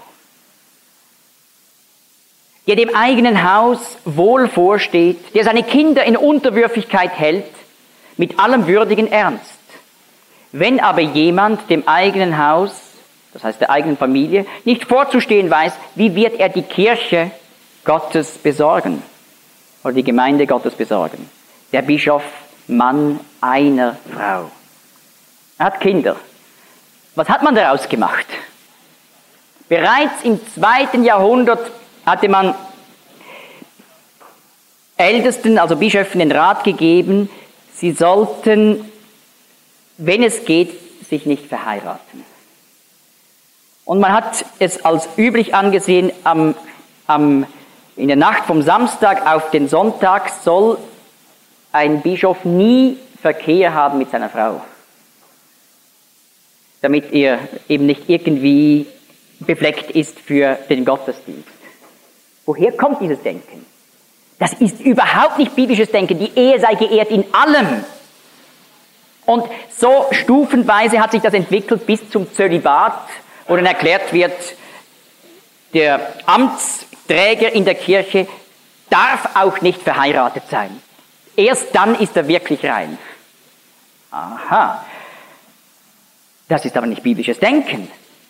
S2: der dem eigenen Haus wohl vorsteht, der seine Kinder in Unterwürfigkeit hält, mit allem würdigen Ernst. Wenn aber jemand dem eigenen Haus, das heißt der eigenen Familie, nicht vorzustehen weiß, wie wird er die Kirche Gottes besorgen oder die Gemeinde Gottes besorgen? Der Bischof, Mann einer Frau. Er hat Kinder. Was hat man daraus gemacht? Bereits im 2. Jahrhundert hatte man Ältesten, also Bischöfen, den Rat gegeben, sie sollten, wenn es geht, sich nicht verheiraten. Und man hat es als üblich angesehen, in der Nacht vom Samstag auf den Sonntag soll ein Bischof nie Verkehr haben mit seiner Frau, damit er eben nicht irgendwie befleckt ist für den Gottesdienst. Woher kommt dieses Denken? Das ist überhaupt nicht biblisches Denken. Die Ehe sei geehrt in allem. Und so stufenweise hat sich das entwickelt bis zum Zölibat, wo dann erklärt wird, der Amtsträger in der Kirche darf auch nicht verheiratet sein. Erst dann ist er wirklich rein. Aha. Das ist aber nicht biblisches Denken.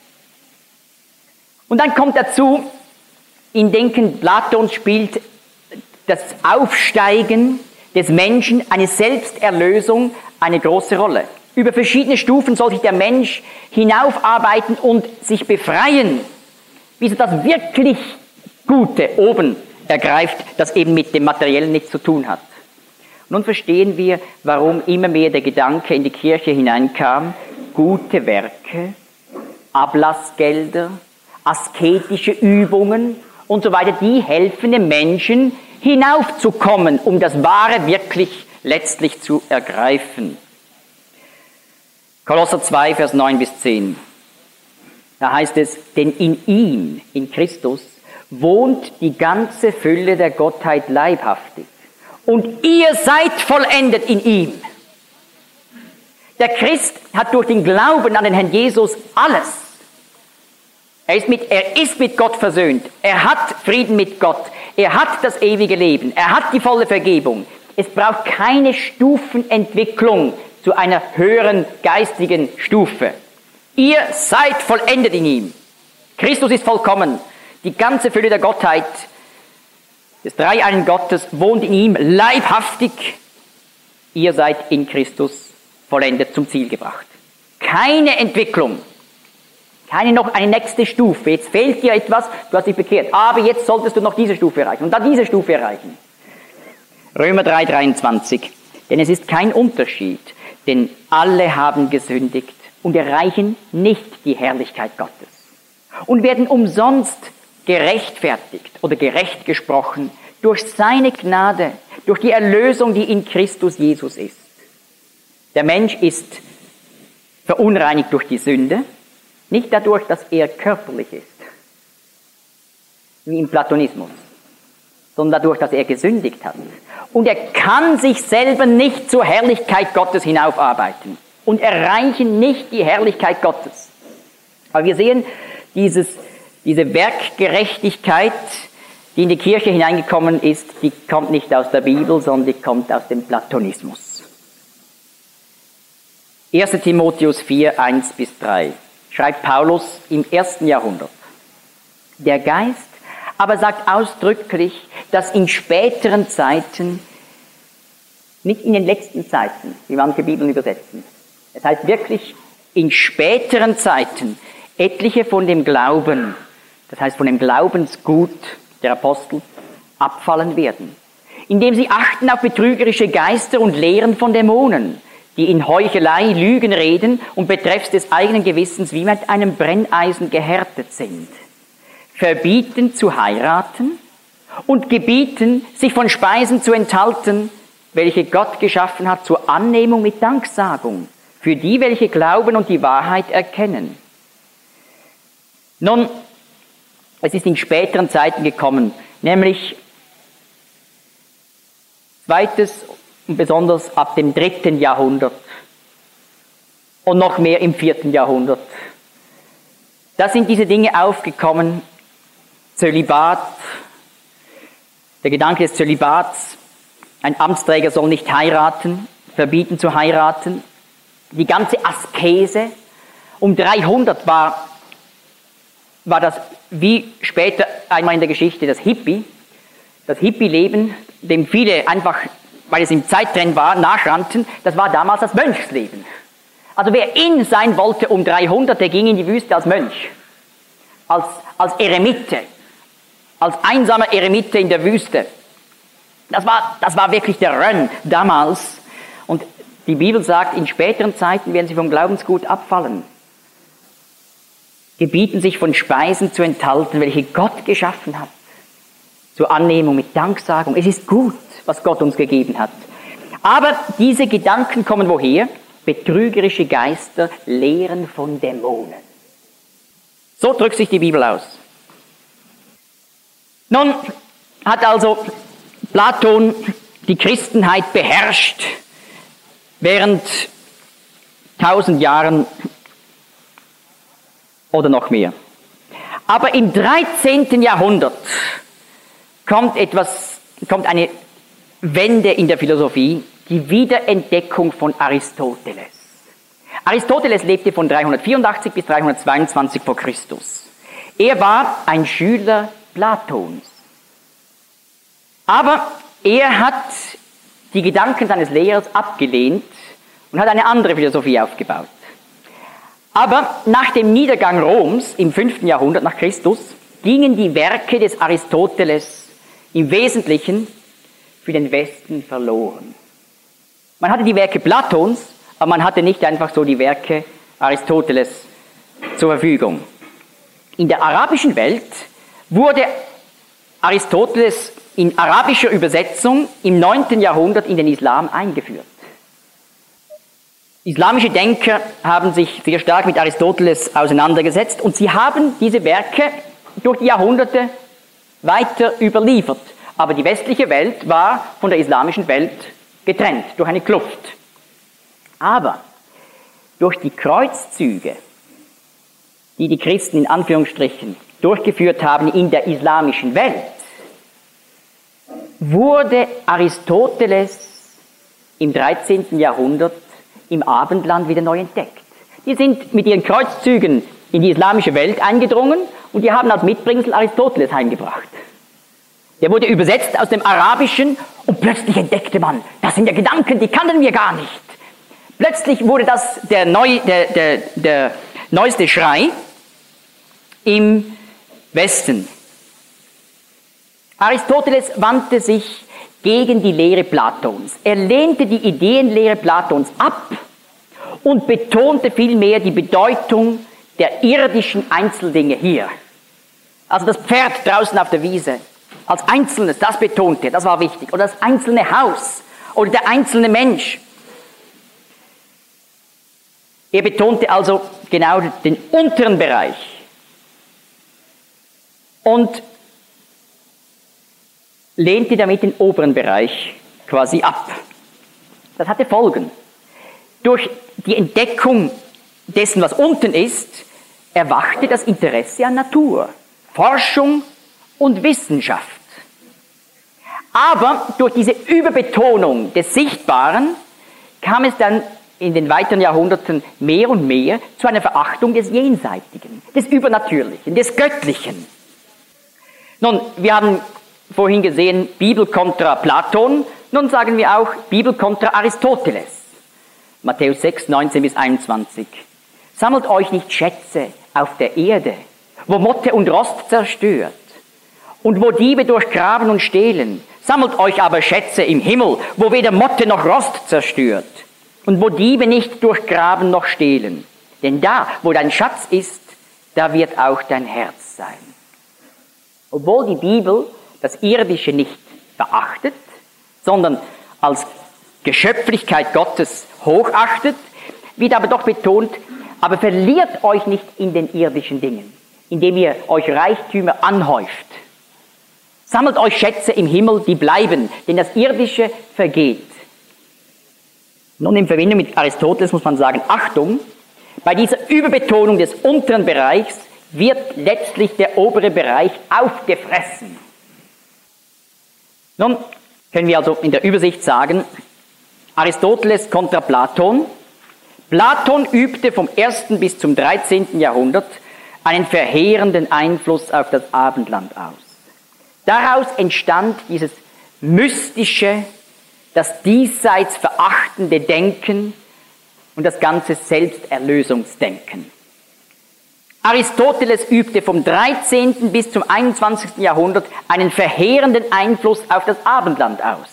S2: Und dann kommt dazu, im Denken Platons spielt das Aufsteigen des Menschen, eine Selbsterlösung, eine große Rolle. Über verschiedene Stufen soll sich der Mensch hinaufarbeiten und sich befreien, bis er das wirklich Gute oben ergreift, das eben mit dem Materiellen nichts zu tun hat. Nun verstehen wir, warum immer mehr der Gedanke in die Kirche hineinkam, gute Werke, Ablassgelder, asketische Übungen und so weiter, die helfen dem Menschen hinaufzukommen, um das Wahre wirklich letztlich zu ergreifen. Kolosser 2, Vers 9 bis 10. Da heißt es, denn in ihm, in Christus, wohnt die ganze Fülle der Gottheit leibhaftig. Und ihr seid vollendet in ihm. Der Christ hat durch den Glauben an den Herrn Jesus alles. Er ist mit Gott versöhnt. Er hat Frieden mit Gott. Er hat das ewige Leben. Er hat die volle Vergebung. Es braucht keine Stufenentwicklung zu einer höheren geistigen Stufe. Ihr seid vollendet in ihm. Christus ist vollkommen. Die ganze Fülle der Gottheit, des dreieinen Gottes, wohnt in ihm leibhaftig. Ihr seid in Christus vollendet, zum Ziel gebracht. Keine Entwicklung. Keine noch eine nächste Stufe. Jetzt fehlt dir etwas, du hast dich bekehrt. Aber jetzt solltest du noch diese Stufe erreichen und dann diese Stufe erreichen. Römer 3, 23. Denn es ist kein Unterschied, denn alle haben gesündigt und erreichen nicht die Herrlichkeit Gottes und werden umsonst gerechtfertigt oder gerecht gesprochen durch seine Gnade, durch die Erlösung, die in Christus Jesus ist. Der Mensch ist verunreinigt durch die Sünde, nicht dadurch, dass er körperlich ist, wie im Platonismus, sondern dadurch, dass er gesündigt hat. Und er kann sich selber nicht zur Herrlichkeit Gottes hinaufarbeiten und erreichen nicht die Herrlichkeit Gottes. Aber wir sehen, diese Werkgerechtigkeit, die in die Kirche hineingekommen ist, die kommt nicht aus der Bibel, sondern die kommt aus dem Platonismus. 1. Timotheus 4, 1 bis 3 schreibt Paulus im 1. Jahrhundert. Der Geist aber sagt ausdrücklich, dass in späteren Zeiten, nicht in den letzten Zeiten, wie manche Bibeln übersetzen, es heißt wirklich in späteren Zeiten etliche von dem Glauben, das heißt von dem Glaubensgut der Apostel, abfallen werden, indem sie achten auf betrügerische Geister und Lehren von Dämonen, die in Heuchelei, Lügen reden und betreffs des eigenen Gewissens wie mit einem Brenneisen gehärtet sind, verbieten zu heiraten und gebieten, sich von Speisen zu enthalten, welche Gott geschaffen hat, zur Annehmung mit Danksagung, für die, welche glauben und die Wahrheit erkennen. Nun, es ist in späteren Zeiten gekommen, nämlich zweites und besonders ab dem 3. Jahrhundert und noch mehr im 4. Jahrhundert. Da sind diese Dinge aufgekommen, Zölibat, der Gedanke des Zölibats, ein Amtsträger soll nicht heiraten, verbieten zu heiraten, die ganze Askese. Um 300 war das, wie später einmal in der Geschichte, das Hippie-Leben, dem viele einfach, weil es im Zeittrend war, nachrannten, das war damals das Mönchsleben. Also wer in sein wollte um 300, der ging in die Wüste als Mönch, als Eremite, als einsamer Eremite in der Wüste. Das war wirklich der Run damals. Und die Bibel sagt, in späteren Zeiten werden sie vom Glaubensgut abfallen. Gebieten sich von Speisen zu enthalten, welche Gott geschaffen hat. Zur Annehmung mit Danksagung. Es ist gut, was Gott uns gegeben hat. Aber diese Gedanken kommen woher? Betrügerische Geister lehren von Dämonen. So drückt sich die Bibel aus. Nun hat also Platon die Christenheit beherrscht während 1000 Jahren oder noch mehr. Aber im 13. Jahrhundert kommt eine Wende in der Philosophie, die Wiederentdeckung von Aristoteles. Aristoteles lebte von 384 bis 322 vor Christus. Er war ein Schüler Platons. Aber er hat die Gedanken seines Lehrers abgelehnt und hat eine andere Philosophie aufgebaut. Aber nach dem Niedergang Roms im 5. Jahrhundert nach Christus gingen die Werke des Aristoteles im Wesentlichen für den Westen verloren. Man hatte die Werke Platons, aber man hatte nicht einfach so die Werke Aristoteles zur Verfügung. In der arabischen Welt wurde Aristoteles in arabischer Übersetzung im 9. Jahrhundert in den Islam eingeführt. Islamische Denker haben sich sehr stark mit Aristoteles auseinandergesetzt und sie haben diese Werke durch die Jahrhunderte weiter überliefert. Aber die westliche Welt war von der islamischen Welt getrennt durch eine Kluft. Aber durch die Kreuzzüge, die die Christen in Anführungsstrichen durchgeführt haben in der islamischen Welt, wurde Aristoteles im 13. Jahrhundert im Abendland wieder neu entdeckt. Die sind mit ihren Kreuzzügen in die islamische Welt eingedrungen und die haben als Mitbringsel Aristoteles heimgebracht. Der wurde übersetzt aus dem Arabischen und plötzlich entdeckte man, das sind ja Gedanken, die kannten wir gar nicht. Plötzlich wurde das der neueste Schrei im Westen. Aristoteles wandte sich gegen die Lehre Platons. Er lehnte die Ideenlehre Platons ab und betonte vielmehr die Bedeutung der irdischen Einzeldinge hier. Also das Pferd draußen auf der Wiese als Einzelnes, das betonte er, das war wichtig. Oder das einzelne Haus oder der einzelne Mensch. Er betonte also genau den unteren Bereich. Und lehnte damit den oberen Bereich quasi ab. Das hatte Folgen. Durch die Entdeckung dessen, was unten ist, erwachte das Interesse an Natur, Forschung und Wissenschaft. Aber durch diese Überbetonung des Sichtbaren kam es dann in den weiteren Jahrhunderten mehr und mehr zu einer Verachtung des Jenseitigen, des Übernatürlichen, des Göttlichen. Nun, wir haben vorhin gesehen, Bibel kontra Platon, nun sagen wir auch Bibel kontra Aristoteles. Matthäus 6, 19 bis 21. Sammelt euch nicht Schätze auf der Erde, wo Motte und Rost zerstört und wo Diebe durchgraben und stehlen. Sammelt euch aber Schätze im Himmel, wo weder Motte noch Rost zerstört und wo Diebe nicht durchgraben noch stehlen. Denn da, wo dein Schatz ist, da wird auch dein Herz sein. Obwohl die Bibel das Irdische nicht verachtet, sondern als Geschöpflichkeit Gottes hochachtet, wird aber doch betont, aber verliert euch nicht in den irdischen Dingen, indem ihr euch Reichtümer anhäuft. Sammelt euch Schätze im Himmel, die bleiben, denn das Irdische vergeht. Nun in Verbindung mit Aristoteles muss man sagen, Achtung, bei dieser Überbetonung des unteren Bereichs wird letztlich der obere Bereich aufgefressen. Nun können wir also in der Übersicht sagen, Aristoteles kontra Platon. Platon übte vom 1. bis zum 13. Jahrhundert einen verheerenden Einfluss auf das Abendland aus. Daraus entstand dieses mystische, das diesseits verachtende Denken und das ganze Selbsterlösungsdenken. Aristoteles übte vom 13. bis zum 21. Jahrhundert einen verheerenden Einfluss auf das Abendland aus.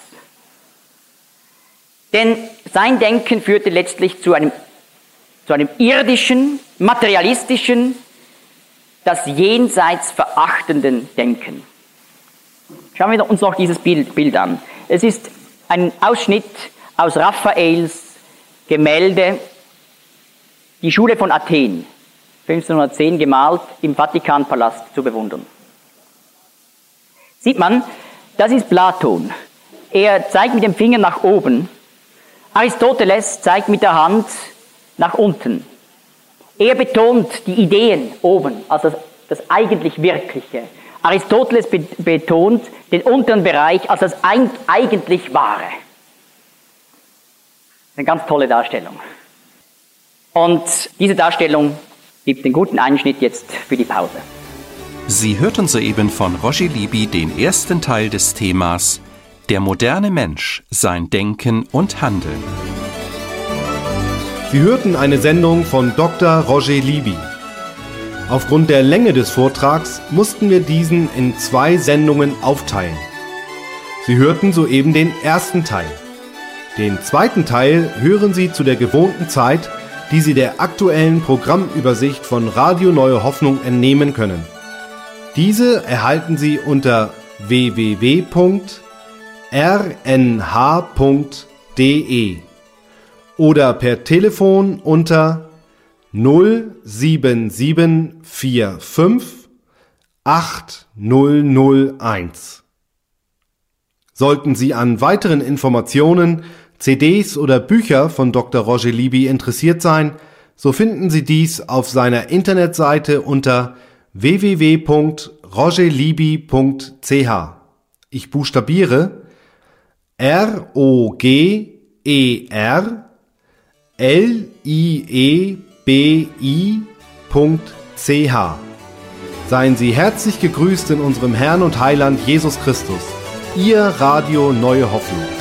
S2: Denn sein Denken führte letztlich zu einem irdischen, materialistischen, das jenseits verachtenden Denken. Schauen wir uns noch dieses Bild an. Es ist ein Ausschnitt aus Raffaels Gemälde Die Schule von Athen, 1510 gemalt, im Vatikanpalast zu bewundern. Sieht man, das ist Platon. Er zeigt mit dem Finger nach oben. Aristoteles zeigt mit der Hand nach unten. Er betont die Ideen oben, also das eigentlich Wirkliche. Aristoteles betont den unteren Bereich als das eigentlich Wahre. Eine ganz tolle Darstellung. Und diese Darstellung gibt den guten Einschnitt jetzt für die Pause.
S3: Sie hörten soeben von Roger Libby den ersten Teil des Themas Der moderne Mensch, sein Denken und Handeln.
S1: Sie hörten eine Sendung von Dr. Roger Libby. Aufgrund der Länge des Vortrags mussten wir diesen in 2 Sendungen aufteilen. Sie hörten soeben den ersten Teil. Den zweiten Teil hören Sie zu der gewohnten Zeit, die Sie der aktuellen Programmübersicht von Radio Neue Hoffnung entnehmen können. Diese erhalten Sie unter www.rnh.de oder per Telefon unter 07745 8001. Sollten Sie an weiteren Informationen, CDs oder Bücher von Dr. Roger Libby interessiert sein, so finden Sie dies auf seiner Internetseite unter www.rogerlibby.ch. Ich buchstabiere ROGERLIEBI.ch. Seien Sie herzlich gegrüßt in unserem Herrn und Heiland Jesus Christus. Ihr Radio Neue Hoffnung.